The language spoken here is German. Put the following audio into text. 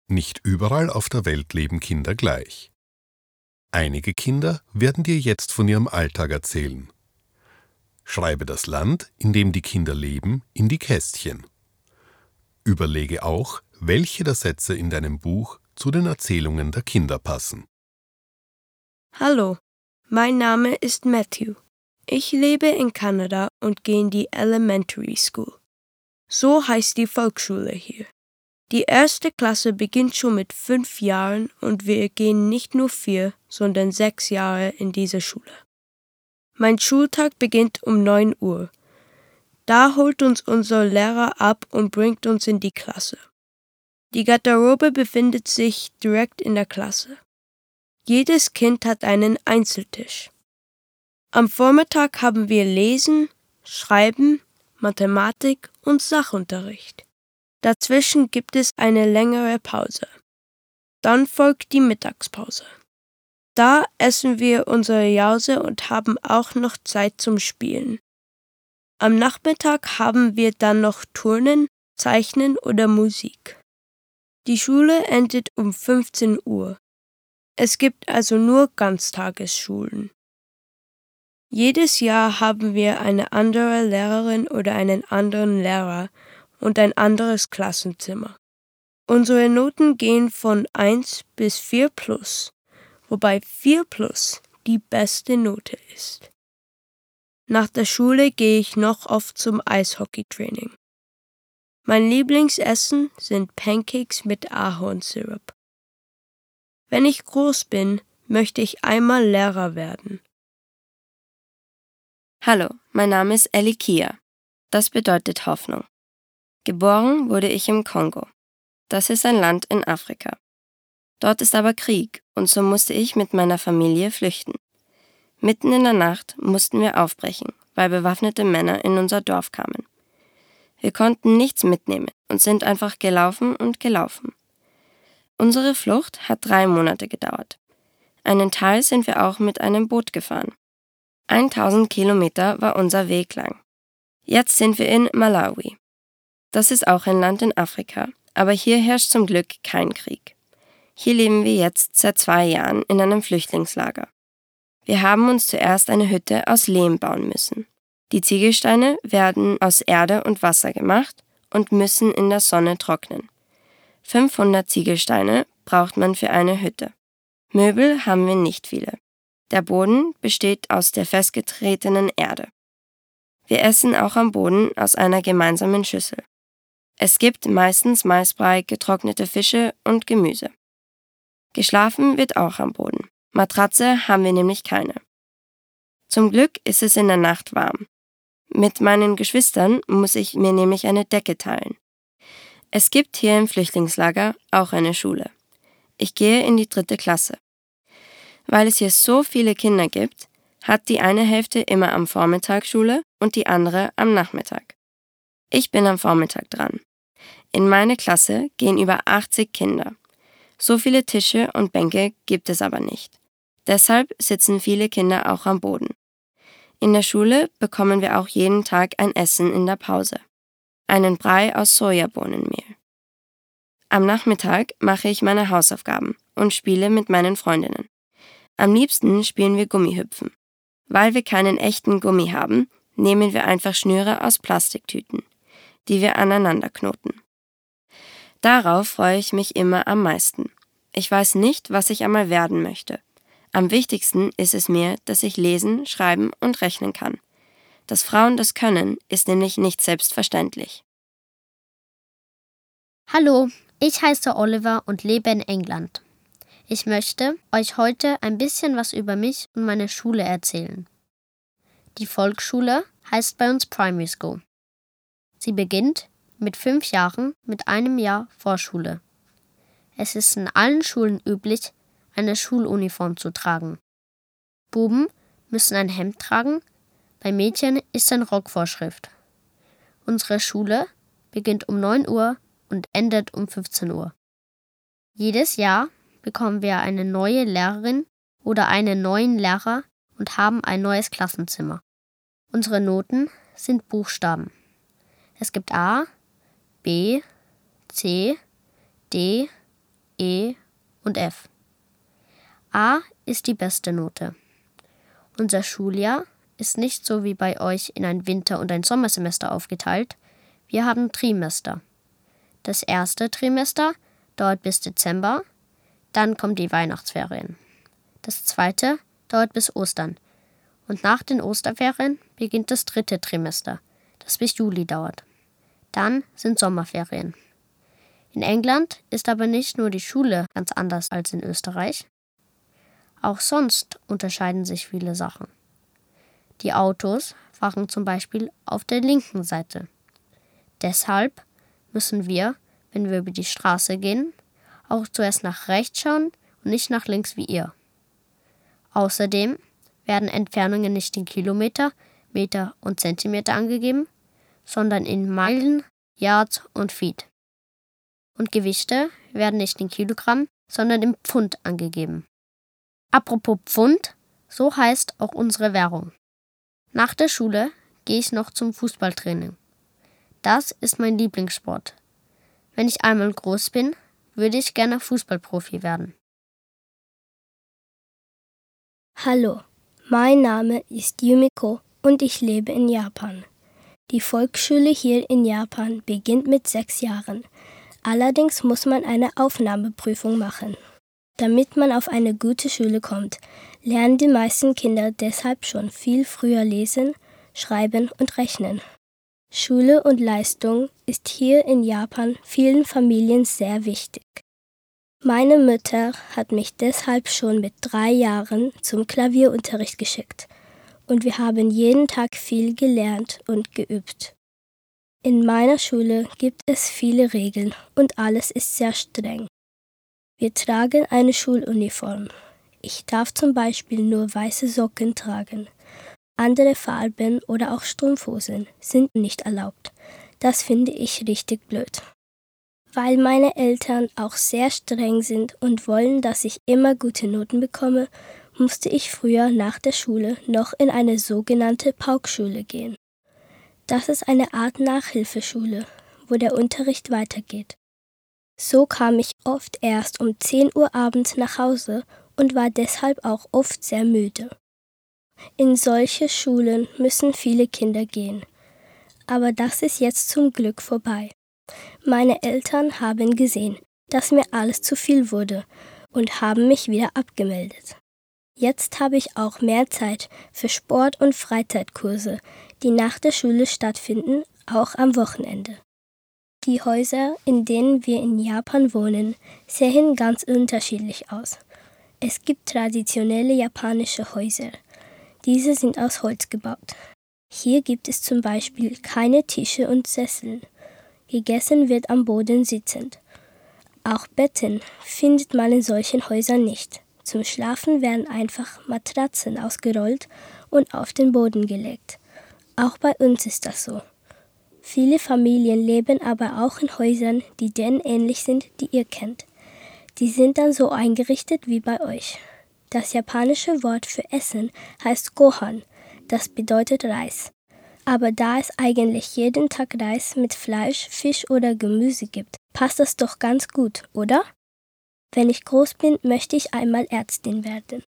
Nicht überall auf der Welt leben Kinder gleich. Einige Kinder werden dir jetzt von ihrem Alltag erzählen. Schreibe das Land, in dem die Kinder leben, in die Kästchen. Überlege auch, welche der Sätze in deinem Buch zu den Erzählungen der Kinder passen. Hallo, mein Name ist Matthew. Ich lebe in Kanada und gehe in die Elementary School. So heißt die Volksschule hier. Die erste Klasse beginnt schon mit 5 Jahren und wir gehen nicht nur 4, sondern 6 Jahre in diese Schule. Mein Schultag beginnt um 9 Uhr. Da holt uns unser Lehrer ab und bringt uns in die Klasse. Die Garderobe befindet sich direkt in der Klasse. Jedes Kind hat einen Einzeltisch. Am Vormittag haben wir Lesen, Schreiben, Mathematik und Sachunterricht. Dazwischen gibt es eine längere Pause. Dann folgt die Mittagspause. Da essen wir unsere Jause und haben auch noch Zeit zum Spielen. Am Nachmittag haben wir dann noch Turnen, Zeichnen oder Musik. Die Schule endet um 15 Uhr. Es gibt also nur Ganztagesschulen. Jedes Jahr haben wir eine andere Lehrerin oder einen anderen Lehrer und ein anderes Klassenzimmer. Unsere Noten gehen von 1 bis 4+, wobei 4+ die beste Note ist. Nach der Schule gehe ich noch oft zum Eishockeytraining. Mein Lieblingsessen sind Pancakes mit Ahornsirup. Wenn ich groß bin, möchte ich einmal Lehrer werden. Hallo, mein Name ist Elikia. Das bedeutet Hoffnung. Geboren wurde ich im Kongo. Das ist ein Land in Afrika. Dort ist aber Krieg und so musste ich mit meiner Familie flüchten. Mitten in der Nacht mussten wir aufbrechen, weil bewaffnete Männer in unser Dorf kamen. Wir konnten nichts mitnehmen und sind einfach gelaufen und gelaufen. Unsere Flucht hat 3 Monate gedauert. Einen Teil sind wir auch mit einem Boot gefahren. 1000 Kilometer war unser Weg lang. Jetzt sind wir in Malawi. Das ist auch ein Land in Afrika, aber hier herrscht zum Glück kein Krieg. Hier leben wir jetzt seit 2 Jahren in einem Flüchtlingslager. Wir haben uns zuerst eine Hütte aus Lehm bauen müssen. Die Ziegelsteine werden aus Erde und Wasser gemacht und müssen in der Sonne trocknen. 500 Ziegelsteine braucht man für eine Hütte. Möbel haben wir nicht viele. Der Boden besteht aus der festgetretenen Erde. Wir essen auch am Boden aus einer gemeinsamen Schüssel. Es gibt meistens Maisbrei, getrocknete Fische und Gemüse. Geschlafen wird auch am Boden. Matratze haben wir nämlich keine. Zum Glück ist es in der Nacht warm. Mit meinen Geschwistern muss ich mir nämlich eine Decke teilen. Es gibt hier im Flüchtlingslager auch eine Schule. Ich gehe in die 3. Klasse. Weil es hier so viele Kinder gibt, hat die eine Hälfte immer am Vormittag Schule und die andere am Nachmittag. Ich bin am Vormittag dran. In meine Klasse gehen über 80 Kinder. So viele Tische und Bänke gibt es aber nicht. Deshalb sitzen viele Kinder auch am Boden. In der Schule bekommen wir auch jeden Tag ein Essen in der Pause. Einen Brei aus Sojabohnenmehl. Am Nachmittag mache ich meine Hausaufgaben und spiele mit meinen Freundinnen. Am liebsten spielen wir Gummihüpfen. Weil wir keinen echten Gummi haben, nehmen wir einfach Schnüre aus Plastiktüten, die wir aneinander knoten. Darauf freue ich mich immer am meisten. Ich weiß nicht, was ich einmal werden möchte. Am wichtigsten ist es mir, dass ich lesen, schreiben und rechnen kann. Dass Frauen das können, ist nämlich nicht selbstverständlich. Hallo, ich heiße Oliver und lebe in England. Ich möchte euch heute ein bisschen was über mich und meine Schule erzählen. Die Volksschule heißt bei uns Primary School. Sie beginnt mit 5 Jahren mit einem Jahr Vorschule. Es ist in allen Schulen üblich, eine Schuluniform zu tragen. Buben müssen ein Hemd tragen, bei Mädchen ist ein Rock Vorschrift. Unsere Schule beginnt um 9 Uhr und endet um 15 Uhr. Jedes Jahr bekommen wir eine neue Lehrerin oder einen neuen Lehrer und haben ein neues Klassenzimmer. Unsere Noten sind Buchstaben. Es gibt A, B, C, D, F. A ist die beste Note. Unser Schuljahr ist nicht so wie bei euch in ein Winter- und ein Sommersemester aufgeteilt. Wir haben Trimester. Das erste Trimester dauert bis Dezember, dann kommen die Weihnachtsferien. Das zweite dauert bis Ostern. Und nach den Osterferien beginnt das dritte Trimester, das bis Juli dauert. Dann sind Sommerferien. In England ist aber nicht nur die Schule ganz anders als in Österreich. Auch sonst unterscheiden sich viele Sachen. Die Autos fahren zum Beispiel auf der linken Seite. Deshalb müssen wir, wenn wir über die Straße gehen, auch zuerst nach rechts schauen und nicht nach links wie ihr. Außerdem werden Entfernungen nicht in Kilometer, Meter und Zentimeter angegeben, sondern in Meilen, Yards und Feet. Und Gewichte werden nicht in Kilogramm, sondern in Pfund angegeben. Apropos Pfund, so heißt auch unsere Währung. Nach der Schule gehe ich noch zum Fußballtraining. Das ist mein Lieblingssport. Wenn ich einmal groß bin, würde ich gerne Fußballprofi werden. Hallo, mein Name ist Yumiko und ich lebe in Japan. Die Volksschule hier in Japan beginnt mit 6 Jahren. Allerdings muss man eine Aufnahmeprüfung machen. Damit man auf eine gute Schule kommt, lernen die meisten Kinder deshalb schon viel früher lesen, schreiben und rechnen. Schule und Leistung ist hier in Japan vielen Familien sehr wichtig. Meine Mutter hat mich deshalb schon mit 3 Jahren zum Klavierunterricht geschickt und wir haben jeden Tag viel gelernt und geübt. In meiner Schule gibt es viele Regeln und alles ist sehr streng. Wir tragen eine Schuluniform. Ich darf zum Beispiel nur weiße Socken tragen. Andere Farben oder auch Strumpfhosen sind nicht erlaubt. Das finde ich richtig blöd. Weil meine Eltern auch sehr streng sind und wollen, dass ich immer gute Noten bekomme, musste ich früher nach der Schule noch in eine sogenannte Paukschule gehen. Das ist eine Art Nachhilfeschule, wo der Unterricht weitergeht. So kam ich oft erst um 10 Uhr abends nach Hause und war deshalb auch oft sehr müde. In solche Schulen müssen viele Kinder gehen. Aber das ist jetzt zum Glück vorbei. Meine Eltern haben gesehen, dass mir alles zu viel wurde und haben mich wieder abgemeldet. Jetzt habe ich auch mehr Zeit für Sport- und Freizeitkurse, die nach der Schule stattfinden, auch am Wochenende. Die Häuser, in denen wir in Japan wohnen, sehen ganz unterschiedlich aus. Es gibt traditionelle japanische Häuser. Diese sind aus Holz gebaut. Hier gibt es zum Beispiel keine Tische und Sessel. Gegessen wird am Boden sitzend. Auch Betten findet man in solchen Häusern nicht. Zum Schlafen werden einfach Matratzen ausgerollt und auf den Boden gelegt. Auch bei uns ist das so. Viele Familien leben aber auch in Häusern, die denen ähnlich sind, die ihr kennt. Die sind dann so eingerichtet wie bei euch. Das japanische Wort für Essen heißt Gohan, das bedeutet Reis. Aber da es eigentlich jeden Tag Reis mit Fleisch, Fisch oder Gemüse gibt, passt das doch ganz gut, oder? Wenn ich groß bin, möchte ich einmal Ärztin werden.